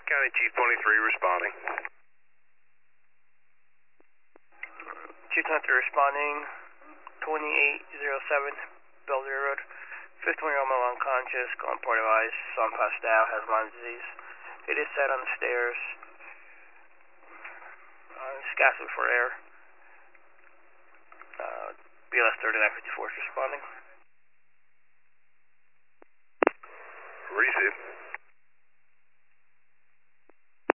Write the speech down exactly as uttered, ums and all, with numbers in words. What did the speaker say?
County Chief twenty-three responding. Chief twenty-three responding, twenty-eight oh seven Belvedere Road. fifty-one-year-old male unconscious, calling port device, sun passed out, has Lyme disease. It is sat on the stairs. Uh, he's gasping for air. Uh, B L S thirty-nine fifty-four is responding. Receive.